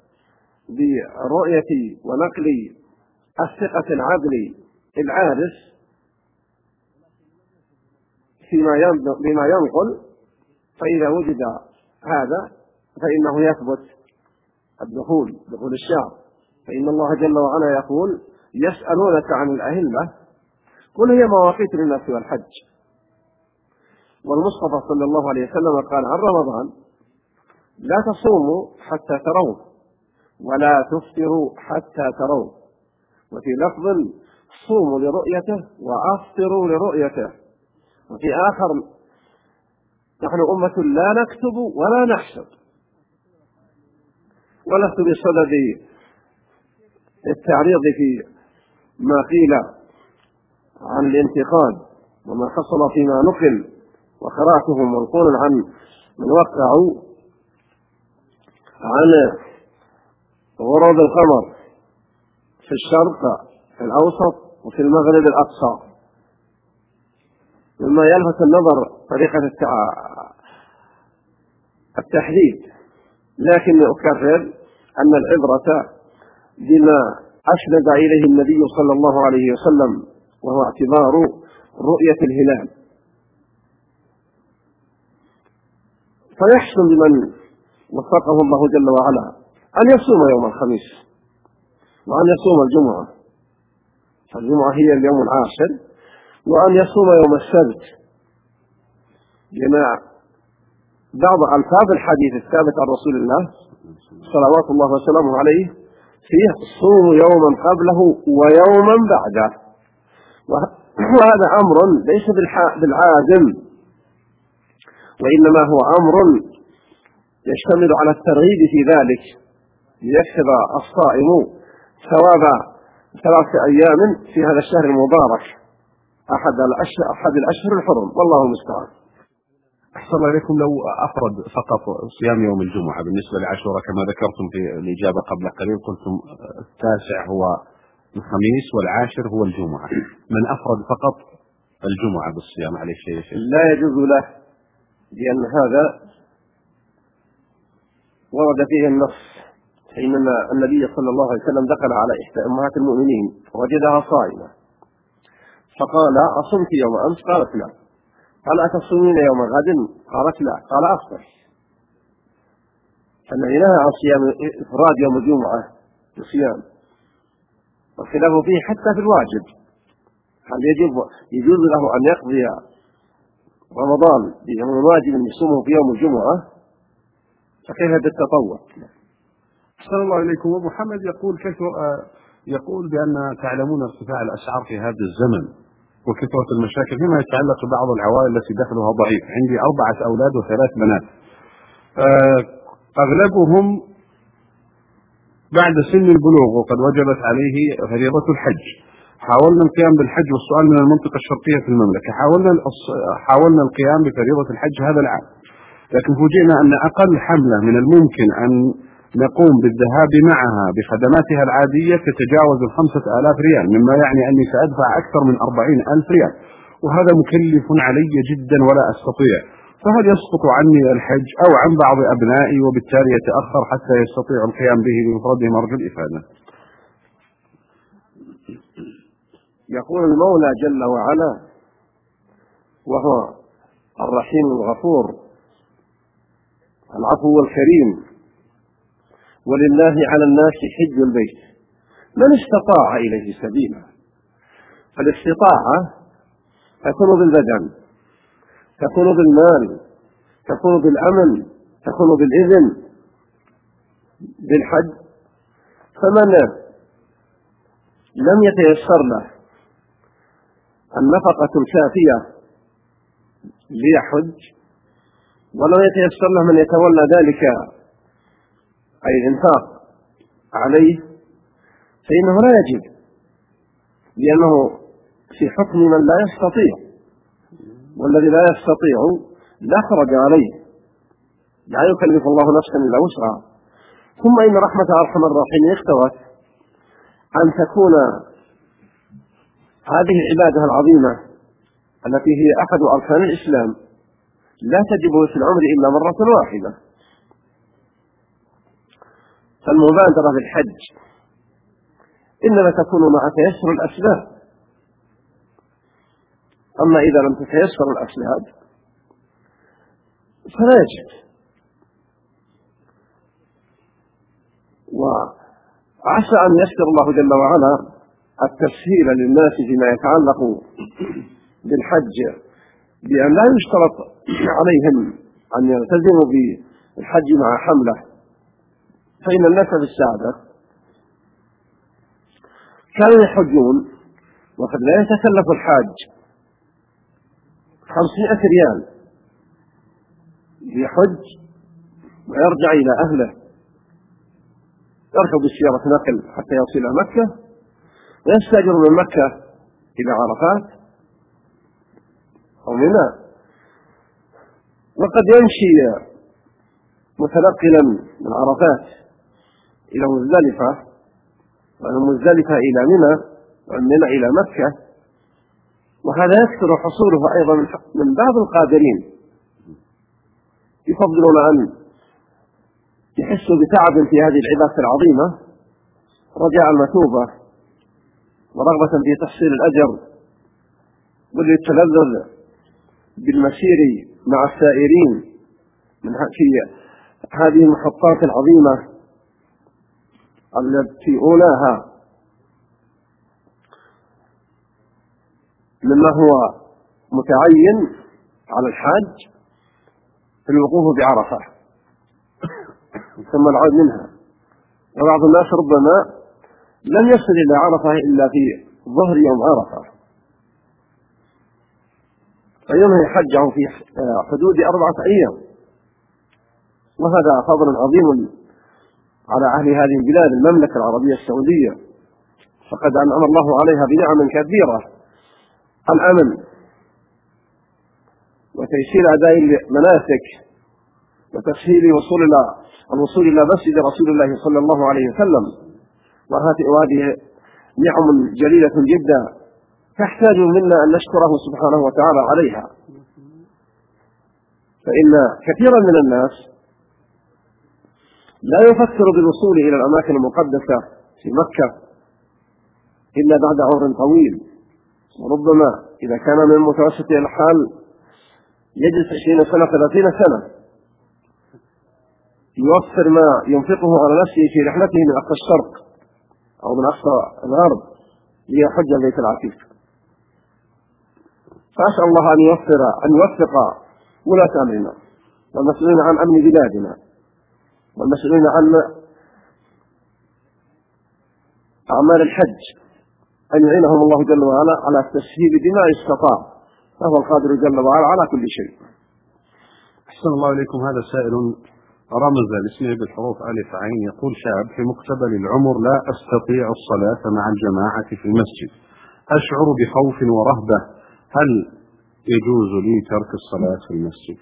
برؤية ونقل الثقة العدل العارف فيما بما ينقل، فإذا وجد هذا فإنه يثبت الدخول دخول الشهر. فإن الله جل وعلا يقول: يسألونك عن الأهلة قل هي مواقيت للناس والحج. والمصطفى صلى الله عليه وسلم قال عن رمضان: لا تصوموا حتى تروا ولا تفطروا حتى تروا. وفي لفظ: صوموا لرؤيته وأفطروا لرؤيته. وفي آخر: نحن أمة لا نكتب ولا نحسب. ولست بصدد التعريض في ما قيل عن الانتقاد وما حصل فيما نقل وقراءته منقول عن من وقعوا عن غروب القمر في الشرق الأوسط وفي المغرب الأقصى. مما يلفت النظر طريقة التحديد، لكن أكرر أن العبرة بما أسند إليه النبي صلى الله عليه وسلم، وهو اعتبار رؤية الهلال. فيحسن بمن وفقه الله جل وعلا أن يصوم يوم الخميس وأن يصوم الجمعة، فالجمعة هي اليوم العاشر، وأن يصوم يوم السبت، بما بعض ألفاظ الحديث الثابت عن رسول الله صلوات الله وسلامه عليه فيه صوم يوما قبله ويوما بعده. وهذا أمر ليس بالعازم، وإنما هو أمر يشتمل على الترغيب في ذلك ليكسب الصائم ثواب ثلاثة أيام في هذا الشهر المبارك، أحد الأشهر أحد الأشهر الحرم، والله المستعان. أحسن الله إليكم. لو أفرد فقط صيام يوم الجمعة بالنسبة لعاشوراء كما ذكرتم في الإجابة قبل قليل، قلتم التاسع هو الخميس والعاشر هو الجمعة، من أفرد فقط الجمعة بالصيام عليه شيء شيء لا يجوز له، لأن هذا ورد فيه النص، فإن النبي صلى الله عليه وسلم دخل على إحدى أمهات المؤمنين وجدها صائمة فقال: أصمت يوم أمس؟ قالت: لا. قال: أتصومين يوم غد؟ قالت: لا. قال: أفطر. فالذي نهى عن صيام إفراد يوم الجمعة بصيام، والخلاف فيه حتى في الواجب، هل يجب يجوز له أن يقضي رمضان بيوم واجب يصومه في يوم الجمعة، فكيف بالتطوع؟ أحسن الله إليكم. ومحمد يقول كيف يقول بأن تعلمون ارتفاع الأسعار في هذا الزمن وكثرة المشاكل فيما يتعلق ببعض العوائل التي دخلها ضعيف. عندي أربعة أولاد وثلاث بنات، أغلبهم بعد سن البلوغ وقد وجبت عليه فريضة الحج. حاولنا القيام بالحج، والسؤال من المنطقة الشرقية في المملكة، حاولنا حاولنا القيام بفريضة الحج هذا العام، لكن فوجئنا أن أقل حملة من الممكن أن نقوم بالذهاب معها بخدماتها العادية تتجاوز الخمسة آلاف ريال، مما يعني أني سأدفع أكثر من أربعين ألف ريال، وهذا مكلف علي جدا ولا أستطيع. فهل يسقط عني الحج أو عن بعض أبنائي وبالتالي يتأخر حتى يستطيع القيام به بمفرده؟ مرجو الإفادة. يقول المولى جل وعلا وهو الرحيم الغفور العفو الكريم: ولله على الناس حج البيت من استطاع إليه سبيلا. فالاستطاعة تكون بالبدن، تكون بالمال، تكون بالأمن، تكون بالإذن بالحج. فمن لم يتيسر له النفقة الكافية ليحج، ولم يتيسر له من يتولى ذلك أي الإنفاق عليه، فإنه لا يجب، لأنه في حكم من لا يستطيع، والذي لا يستطيع لا خرج عليه، لا يكلف الله نفسا إلا وسعها. ثم إن رحمة أرحم الراحمين اقتضت أن تكون هذه العبادة العظيمة التي هي أحد أركان الإسلام لا تجب في العمر إلا مرة واحدة. فالمبادرة بالحج إنما تكون مع تيسر الأسباب، أما إذا لم تتيسر الأسباب فلا يجب. وعسى أن يسر الله جل وعلا التسهيل للناس فيما يتعلق بالحج، بأن لا يشترط عليهم أن يلتزموا بالحج مع حمله، فإن الناس بالسعادة كانوا يحجون وقد لا يتكلف الحاج خمسمائة ريال يحج ويرجع إلى أهله، يركب بسيارة نقل حتى يصل إلى مكة ويستأجر من مكة إلى عرفات أو منى، وقد يمشي متنقلا من عرفات إلى مزدلفة ومن مزدلفة إلى منى من إلى مكة، وهذا يكثر حصوله أيضا من بعض القادرين يفضلون أن يحسوا بتعب في هذه العبادة العظيمة رجاء المثوبة ورغبة في تحصيل الأجر وللتلذذ بالمسير مع السائرين من في هذه المحطات العظيمة التي أولاها مما هو متعين على الحاج في الوقوف بعرفة ثم العود منها. وبعض الناس ربما لم يصل إلى عرفة إلا في ظهر يوم عرفة فينهي حجه في حدود أربعة أيام، وهذا فضل عظيم على أهل هذه البلاد المملكة العربية السعودية، فقد أنعم الله عليها بنعم كثيرة: الأمن وتيسير أداء المناسك وتسهيل وصول إلى الوصول إلى مسجد رسول الله صلى الله عليه وسلم. وهذه نعم جليلة جدا تحتاج منا أن نشكره سبحانه وتعالى عليها، فإن كثيرا من الناس لا يفكر بالوصول إلى الأماكن المقدسة في مكة إلا بعد عمر طويل، وربما إذا كان من متوسط الحال يجلس عشرين سنة ثلاثين سنة يوفر ما ينفقه على نفسه في رحلته من أقصى الشرق أو من أقصى الغرب ليحج البيت العتيق. فأسأل الله أن يوفر أن يوفق ولاة أمرنا والمسؤولين عن أمن بلادنا والمسؤولين عن أعمال الحج أن يعينهم الله جل وعلا على التسهيل بما استطاع، فهو القادر جل وعلا على كل شيء. أحسن الله إليكم. هذا سائل رمز لاسمه بالحروف ألف عين، يقول: شاب في مقتبل العمر لا أستطيع الصلاة مع الجماعة في المسجد، أشعر بخوف ورهبة، هل يجوز لي ترك الصلاة في المسجد؟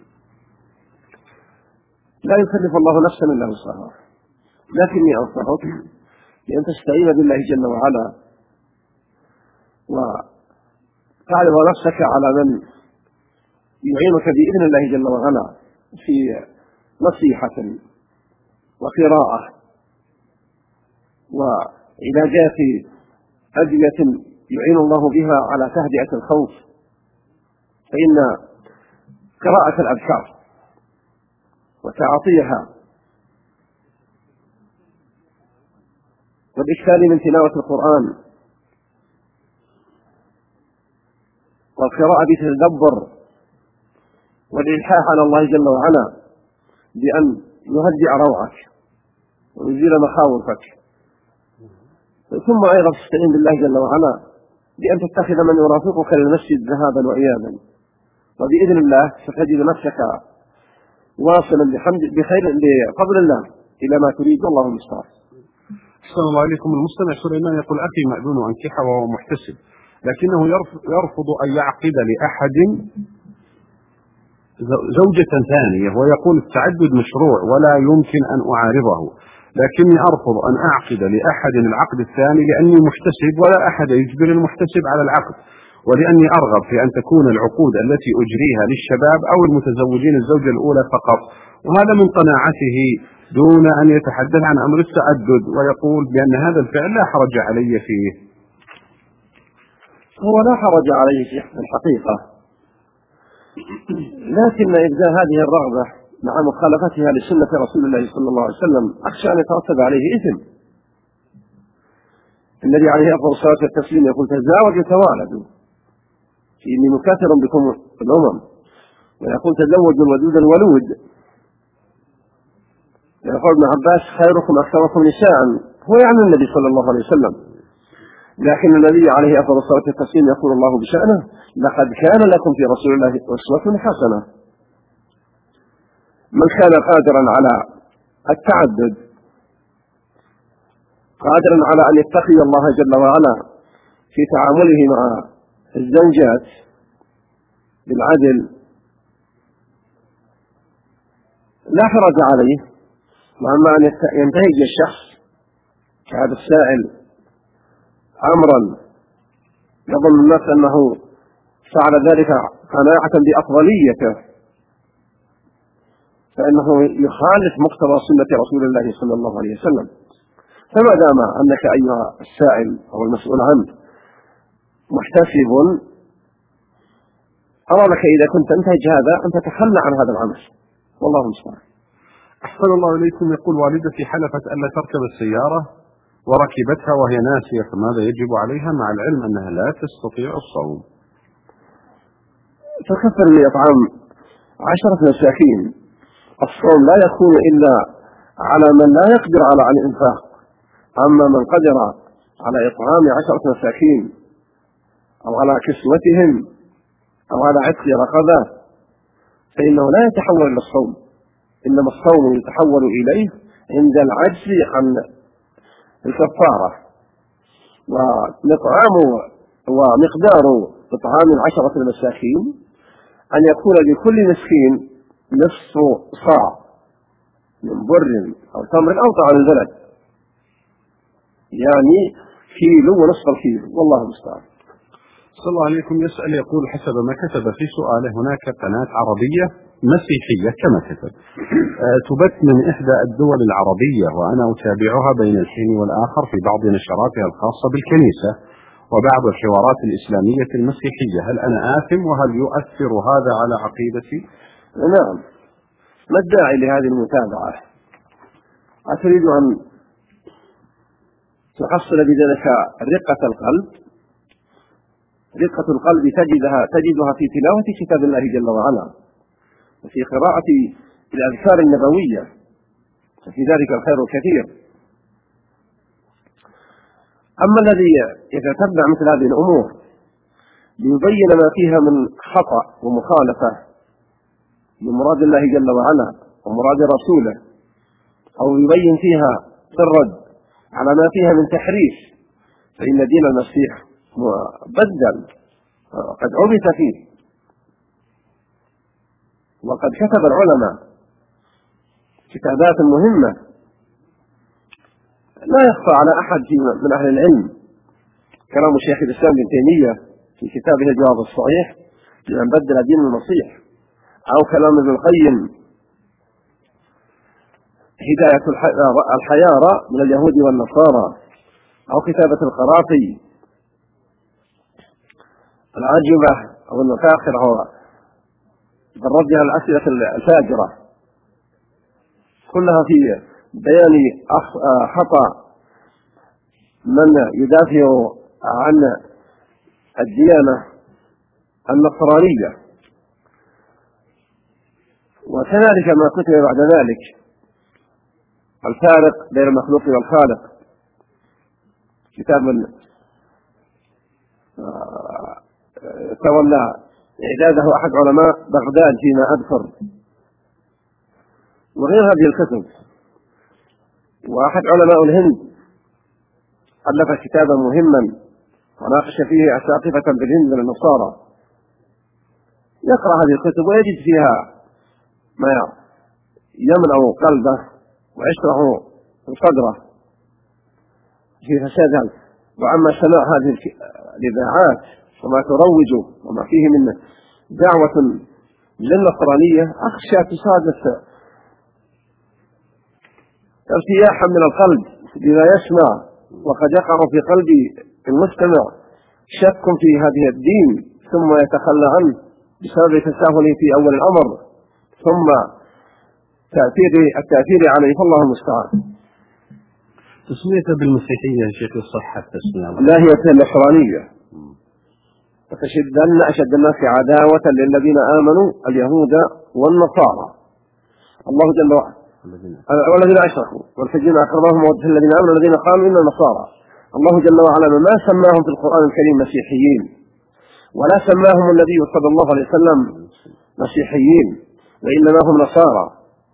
لا يكلف الله نفسا إلا وسعها، لكني أنصحك بأن تستعين بالله جل وعلا وتعرض نفسك على من يعينك بإذن الله جل وعلا في نصيحة وقراءة وعلاجات أدوية يعين الله بها على تهدئة الخوف، فإن قراءة الأذكار وتعاطيها والإكثار من تلاوة القرآن والقراءة بتدبر والإلحاح على الله جل وعلا بأن يهدئ روعك ويزيل مخاوفك، ثم أيضا تستعين بالله جل وعلا بأن تتخذ من يرافقك للمسجد ذهابا وإيابا، وبإذن الله ستجد نفسك واصلا بحمد بخير بفضل الله إلى ما تريد، والله المستعان. أحسن الله عليكم. المستمع سليمان يقول: أخي مأذون أنكحة وهو محتسب، لكنه يرفض أن يعقد لأحد زوجة ثانية، ويقول التعدد مشروع ولا يمكن أن أعارضه، لكني أرفض أن أعقد لأحد العقد الثاني لأني محتسب ولا أحد يجبر المحتسب على العقد، ولأني أرغب في أن تكون العقود التي أجريها للشباب أو المتزوجين الزوجة الأولى فقط، وهذا من قناعته دون أن يتحدث عن أمر التعدد، ويقول بأن هذا الفعل لا حرج علي فيه. هو لا حرج عليه في الحقيقة، لكن إبداء هذه الرغبة مع مخالفتها لسنة رسول الله صلى الله عليه وسلم أخشى أن يترتب عليه إثم. النبي عليه أفضل الصلاة والتسليم يقول: تزاوجوا توالدوا فإني مكاثر بكم الأمم، ويقول: تزوجوا الودود الولود. يقول ابن عباس: خيركم أكثركم نساء، هو يعني النبي صلى الله عليه وسلم، لكن النبي عليه أفضل الصلاة والتسليم يقول الله بشأنه: لقد كان لكم في رسول الله أسوة حسنة. من كان قادرا على التعدد قادرا على أن يتقي الله جل وعلا في تعامله مع الزوجات بالعدل لا حرج عليه، وأما أن ينتهج الشخص كهذا السائل أمرا يظن الناس أنه فعل ذلك قناعة بأفضليته، فإنه يخالف مقتضى سنة رسول الله صلى الله عليه وسلم. فما دام أنك أيها السائل أو المسؤول عنه محتسب، أرى لك إذا كنت أنتهج هذا أن تتخلى عن هذا العمل، والله المستعان. أحسن الله إليكم. يقول والدتي حلفت ألا تركب السيارة وركبتها وهي ناسية، فماذا يجب عليها مع العلم أنها لا تستطيع الصوم؟ تكفر بإطعام عشرة مساكين. الصوم لا يكون إلا على من لا يقدر على الإنفاق، أما من قدر على إطعام عشرة مساكين أو على كسوتهم أو على عتق رقبة فإنه لا يتحول إلى الصوم، إنما الصوم يتحول إليه عند العجز عن الكفارة. ومطعام ومقدار إطعام العشرة المساكين أن يكون لكل مسكين نصف صاع من بر أو تمر أو طعام البلد، يعني كيلو ونصف الكيلو، والله المستعان. صلى الله عليكم. يسأل يقول حسب ما كتب في سؤاله هناك قناة عربية مسيحية كما كتب أه تبث من إحدى الدول العربية، وأنا أتابعها بين الحين والآخر في بعض نشراتها الخاصة بالكنيسة وبعض الحوارات الإسلامية المسيحية، هل أنا آثم وهل يؤثر هذا على عقيدتي؟ نعم. ما الداعي لهذه المتابعة؟ أتريد أن تحصل بذلك رقة القلب؟ رقة القلب تجدها تجدها في تلاوة كتاب الله جل وعلا وفي قراءة الأذكار النبوية، ففي ذلك الخير الكثير. أما الذي يتتبع مثل هذه الأمور ليبين ما فيها من خطأ ومخالفة لمراد الله جل وعلا ومراد رسوله، أو يبين فيها الرد على ما فيها من تحريف، فإن دين المسيح بدل قد عبث فيه. وقد كتب العلماء كتابات مهمة لا يخفى على أحد من أهل العلم، كلام شيخ الإسلام ابن تيمية في كتابه الجواب الصحيح لمن بدل دين المسيح، أو كلام ابن القيم هداية الحيارى من اليهود والنصارى، أو كتابة القراطي العجبة أو المفاخر أو بالرد على الأسئلة الفاجرة، كلها في بيان خطأ من يدافع عن الديانة النصرانية. وكذلك ما كتب بعد ذلك الفارق بين المخلوق والخالق، كتاب تولى إعداده أحد علماء بغداد فيما أذكر، وغير هذه الكتب. وأحد علماء الهند ألف كتابا مهما وناقش فيه أساقفة بالهند من النصارى، يقرأ هذه الكتب ويجد فيها ما يملأ قلبه ويشرح صدره في فساد. وأما سماع هذه الإذاعات وما تروج وما فيه من دعوة للنصرانية أخشى تصادف ارتياحا من القلب بما يسمع، وقد يقع في قلب المستمع شك في هذه الدين ثم يتخلى عنه بسبب تساهله في أول الأمر ثم تأثير التأثير عليه، فالله المستعان. تسمية بالمسيحية شيخ الصحة التسمية لا هي النصرانية، فتشدن أشد الناس عداوة للذين آمنوا اليهود والنصارى. الله جل وعلا والذين أشركوا والحجين أقربهم ووجه الذين آمنوا الذين قالوا إن النصارى. الله جل وعلا ما سماهم في القرآن الكريم مسيحيين، ولا سماهم النبي صلى الله عليه وسلم مسيحيين، وإنما هم نصارى.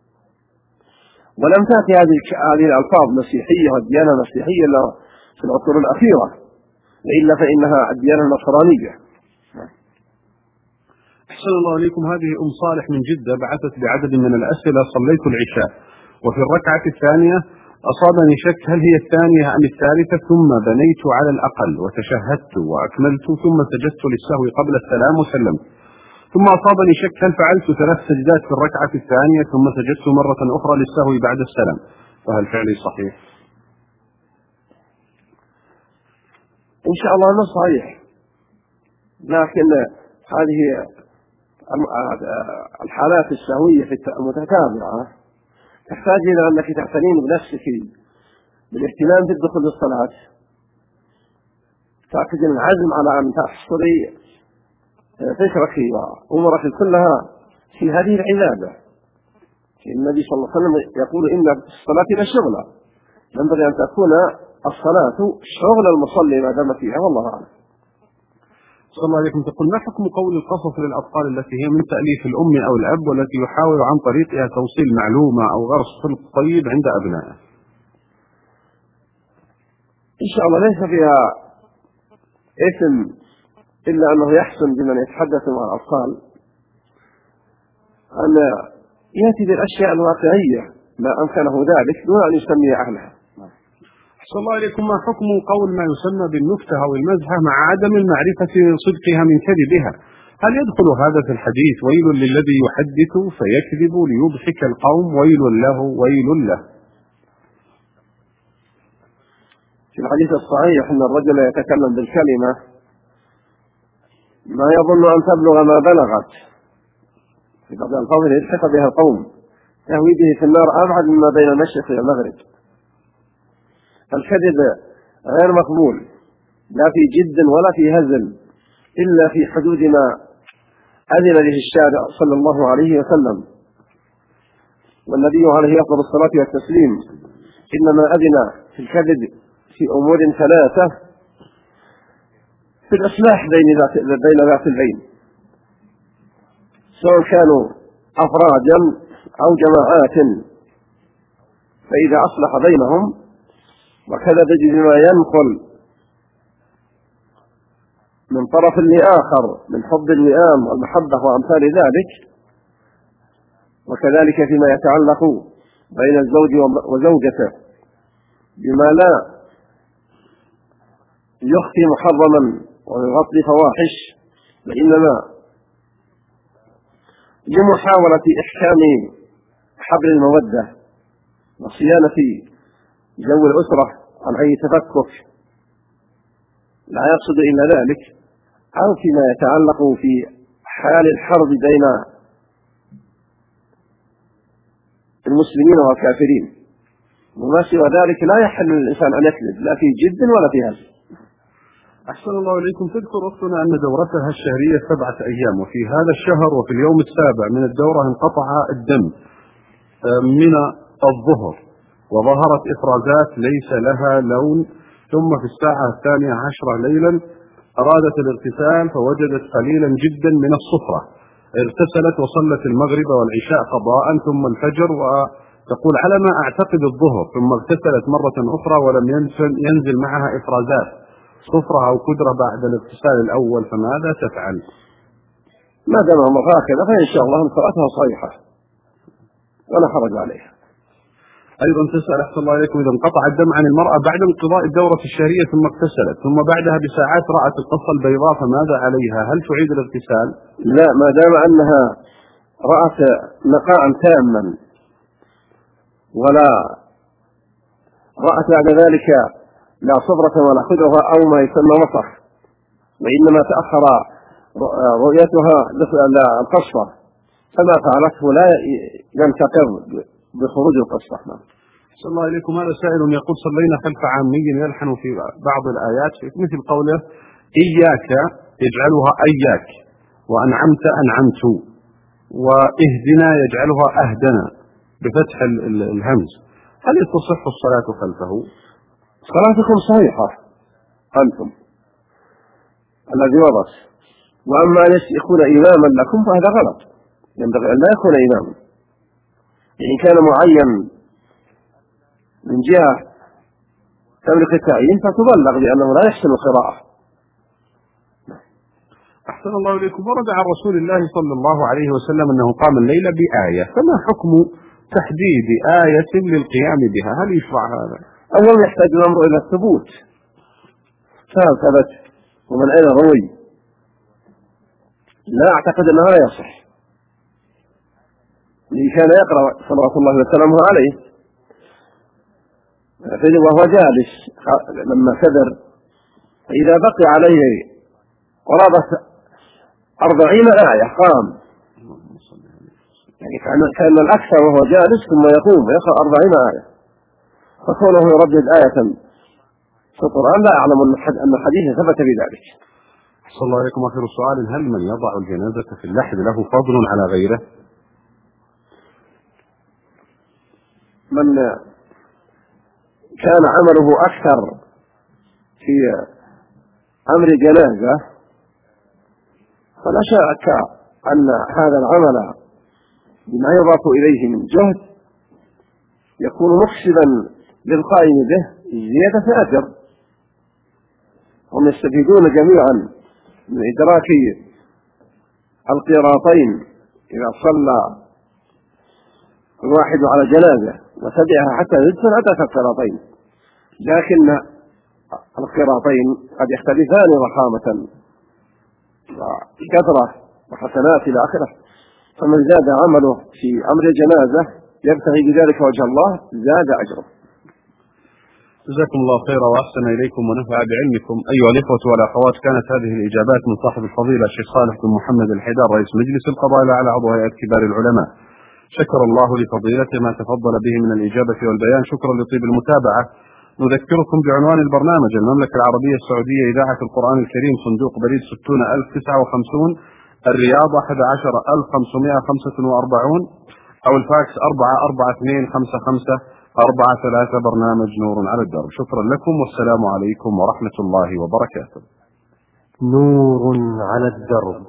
ولم تأتي هذه هذه الألفاظ مسيحية والديانة المسيحية إلا في العصور الأخيرة، وإلا فإنها الديانة النصرانية. أحسن الله عليكم. هذه أم صالح من جدة بعثت بعدد من الأسئلة. صليت العشاء وفي الركعة الثانية أصابني شك هل هي الثانية أم الثالثة، ثم بنيت على الأقل وتشهدت وأكملت ثم سجدت للسهو قبل السلام وسلمت، ثم أصابني شك هل فعلت ثلاث سجدات في الركعة الثانية ثم سجدت مرة أخرى للسهو بعد السلام، فهل فعلي صحيح؟ إن شاء الله أنه صحيح، لكن هذه الحالات السهوية المتتابعة تحتاج إلى أنك تعتنين بنفسك بالاهتمام بالدخول للصلاة، تأخذ العزم على أن تحصري فكرك وأمرك كلها في هذه العبادة. النبي صلى الله عليه وسلم يقول إن الصلاة لشغلة، ينبغي أن تكون الصلاة شغل المصلي ما دام فيها، والله أعلم. صلى الله عليكم. تقول ما حكم قول القصص للأطفال التي هي من تأليف الأم أو الأب والتي يحاول عن طريقها توصيل معلومة أو غرس خلق طيب عند أبنائه؟ إن شاء الله ليس فيها إثم، إلا أنه يحسن بمن يتحدث مع الأطفال أن يأتي بالأشياء الواقعية ما أمكنه ذلك دون أن يسمي أهلها. صلى الله عليكم. ما حكم قول ما يسمى بالنكتة أو المزحة مع عدم المعرفة صدقها من كذبها؟ هل يدخل هذا في الحديث ويل للذي يحدث فيكذب ليضحك القوم ويل له ويل له؟ في الحديث الصحيح أن الرجل يتكلم بالكلمة ما يظن أن تبلغ ما بلغت، في بعض الألفاظ يلحق بها القوم تهوي به في النار أبعد مما بين المشرق والمغرب. الكذب غير مقبول لا في جد ولا في هزل، إلا في حدود ما أذن به الشارع صلى الله عليه وسلم، والنبي عليه أفضل الصلاة والتسليم إنما أذن في الكذب في أمور ثلاثة: في الإصلاح بين ذات بين ذات البين، سواء كانوا أفرادا أو جماعات، فإذا أصلح بينهم وكذب بما ينقل من طرف لآخر من حب اللئام والمحبة وأمثال ذلك، وكذلك فيما يتعلق بين الزوج وزوجته بما لا يخفي محرما ويغطي فواحش، وإنما لمحاولة إحكام حبل المودة وصيانة جو الأسرة عن أي تفكك لا يقصد إلا ذلك، أو فيما يتعلق في حال الحرب بين المسلمين والكافرين، وما سوى ذلك لا يحل للإنسان أن يكذب لا في جد ولا في هزل. أحسن الله إليكم. تذكر أختنا أن دورتها الشهرية سبعة أيام، وفي هذا الشهر وفي اليوم السابع من الدورة انقطع الدم من الظهر وظهرت إفرازات ليس لها لون، ثم في الساعة الثانية عشرة ليلا أرادت الاغتسال فوجدت قليلا جدا من الصفرة، اغتسلت وصلت المغرب والعشاء قضاء ثم الفجر، وتقول على ما أعتقد الظهر، ثم اغتسلت مرة أخرى ولم ينزل معها إفرازات صفرة أو كدرة بعد الاغتسال الأول، فماذا تفعل؟ ما دام أمر هكذا فإن شاء الله صلاتها صحيحة ولا حرج عليها. أيضا تسأل أحسن الله إليكم إذا انقطع الدم عن المرأة بعد انقضاء الدورة الشهرية ثم اغتسلت ثم بعدها بساعات رأت القصة البيضاء فماذا عليها؟ هل تعيد الاغتسال؟ لا، ما دام أنها رأت نقاء تاما ولا رأت بعد ذلك لا صبرة ولا خدرة أو ما يسمى وصف، وإنما تأخر رؤيتها القصة، فما فعلته لا ينتقض بخروج القصة. صلى الله عليكم. هذا سائل يقول صلينا خلف عامي يلحن في بعض الآيات مثل قوله إياك يجعلها أياك، وأنعمت أنعمت، وإهدنا يجعلها أهدنا بفتح الهمز، هل تصح الصلاة خلفه؟ صلاتكم صحيحة أنتم الذي ورث، وأما أن يكون إماما لكم فهذا غلط، ينبغي أن لا يكون إماما. إن كان معين من جهة تملك التعيين فتبلغ بأنه لا يحسن القراءة. أحسن الله إليكم. ورد عن رسول الله صلى الله عليه وسلم أنه قام الليل بآية، فما حكم تحديد آية للقيام بها، هل يشرع هذا؟ أولا يحتاج الأمر إلى الثبوت، فهل ثبت ومن أين روي؟ لا أعتقد أنها لا يصح. اللي كان يقرأ صلوات الله وسلامه عليه وهو جالس لما كدر، فإذا بقي عليه قرابة أربعين آية قام، يعني كان الأكثر وهو جالس ثم يقوم ويقرأ أربعين آية، فكونه يردد آية في القرآن لا أعلم أن الحديث ثبت بذلك. صلى الله عليكم. آخر سؤال: هل من يضع الجنازة في اللحد له فضل على غيره؟ من كان عمله أكثر في أمر جنازة فلا شك أن هذا العمل بما يضاف إليه من جهد يكون مكسبا للقائم به زيادة أجر، هم يستفيدون جميعا من إدراك القيراطين إذا صلى الواحد على جنازة وتبعها حتى يدفن أدرك القيراطين، لكن القيراطين قد يختلفان ضخامة وكثرة وحسنات إلى آخره، فمن زاد عمله في أمر الجنازة يبتغي بذلك وجه الله زاد أجره. جزاكم الله خيرا وأحسن إليكم ونفع بعلمكم. أيها الإخوة والأخوات، كانت هذه الإجابات من صاحب الفضيلة الشيخ صالح بن محمد الحيدر رئيس مجلس القضاء الأعلى عضو هيئة كبار العلماء. شكر الله لفضيلته ما تفضل به من الإجابة والبيان. شكرا لطيب المتابعة. نذكركم بعنوان البرنامج: المملكة العربية السعودية إذاعة القرآن الكريم، صندوق بريد ستون ألف وتسعة وخمسين، الرياض أحد عشر ألف وخمسمائة وخمسة وأربعين، أو الفاكس أربعة أربعة اثنين خمسة خمسة أربعة ثلاثة. برنامج نور على الدرب. شكرا لكم والسلام عليكم ورحمة الله وبركاته. نور على الدرب،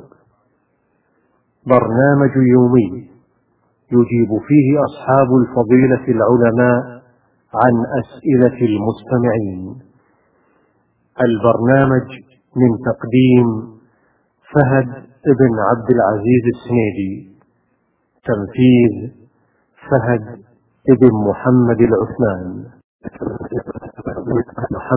برنامج يومي يجيب فيه أصحاب الفضيلة العلماء عن أسئلة المستمعين. البرنامج من تقديم فهد بن عبد العزيز السنيدي، تنفيذ فهد بن محمد العثمان.